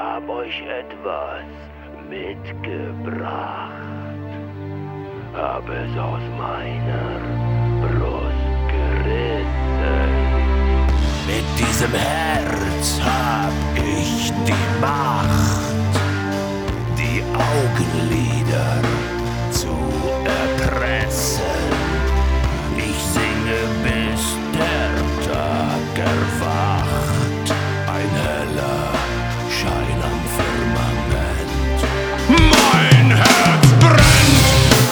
hab euch etwas mitgebracht. Hab es aus meiner Brust gerissen. Mit diesem Herz hab ich die Macht, die Augenlider zu erpressen. Ich singe, bis der Tag erwacht. Ein heller Schein am Firmament. Mein Herz brennt!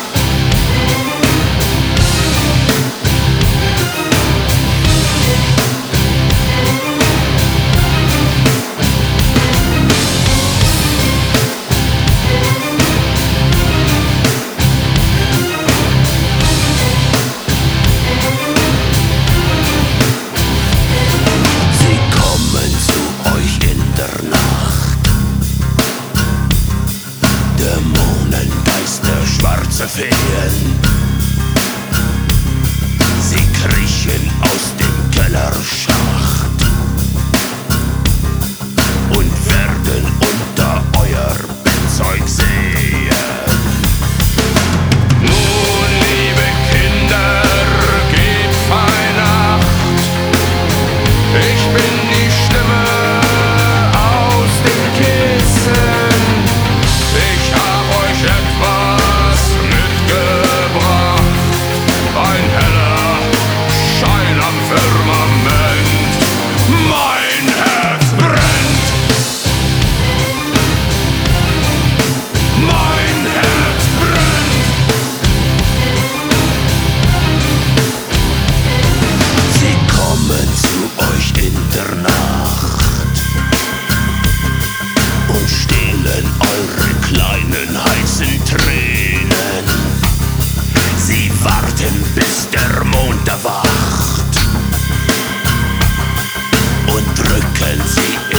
Feen. Sie kriechen aus dem Kellerschacht und werden unter euer Bettzeug sehen. Nun, liebe Kinder, gebt fein Acht. Ich bin die Stimme aus dem Kissen. Ich hab euch etwas ein heller Schein am Firmament. Mein Herz brennt. Mein Herz brennt. Sie kommen zu euch in der Nacht und stehlen eure kleinen heißen Tränen. Sie warten, bis der Mond erwacht und drücken sie